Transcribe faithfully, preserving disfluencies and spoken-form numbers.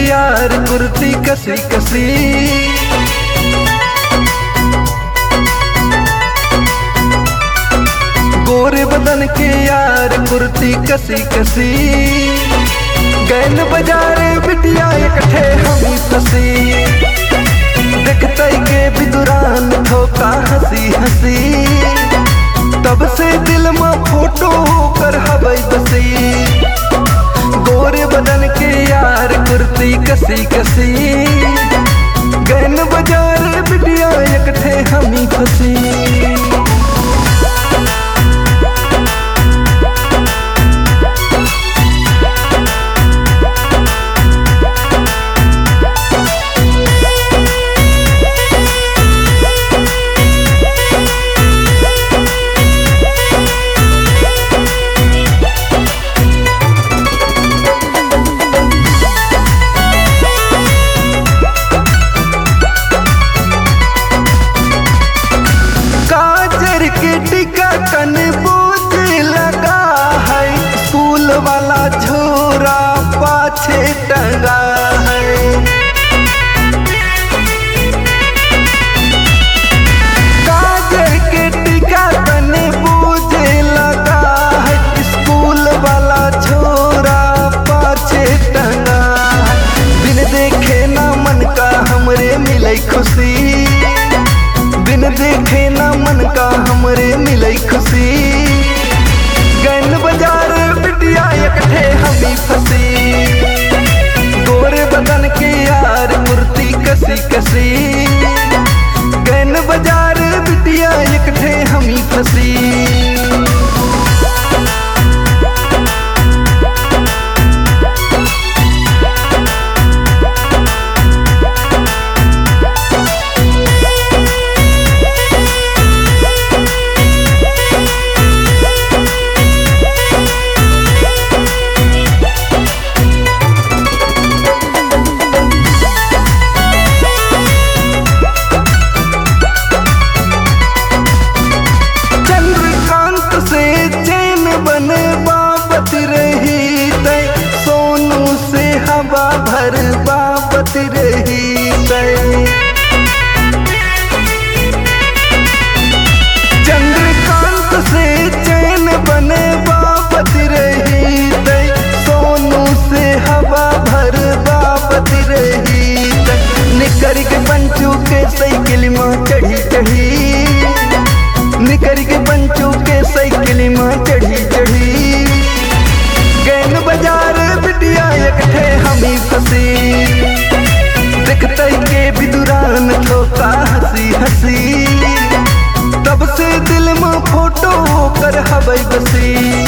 यार कुर्ती कसी कसी, गोरे बदन के यार कुर्ती कसी कसी, गैन बजारे बिटिया इकट्ठे हम फसी, देखते के बिदुरान ठोका हंसी हंसी, तब से दिल में फोटो कर हवई बसी, गोरे बदन के यार कुर्ती कसी कसी, गैन बजारे बिटिया इकट्ठे हम फसी। के टिका कन बोझ लगा है, स्कूल वाला झोरा पाछे टंगा है, काजर के टिका कन बोझ लगा है, स्कूल वाला झोरा पाछे टंगा है, बिन देखे ना मन का हमरे मिले खुशी, बिन देखे ना मन का हमरे मिले खुशी, गैन बजार बिटिया इकट्ठे हमी फसी, गोरे बदन के यार कुर्ती कसी कसी, गैन बजार बिटिया इकट्ठे हमी फसी। हवा भर बाबत रही चंद्रकांत से चैन बने बाबत रही, सोनू से हवा भर बाबत रही, निकर के पंचू के साइकिल में चढ़ी चढ़ी, निकर के पंचू के साइकिल में चढ़ी चढ़ी, गैन बाजार बिटिया इकट्ठे हमी फसी, देखते के बिदुरान ठोका हंसी हंसी, तब से दिल में फोटो कर हवई बसी।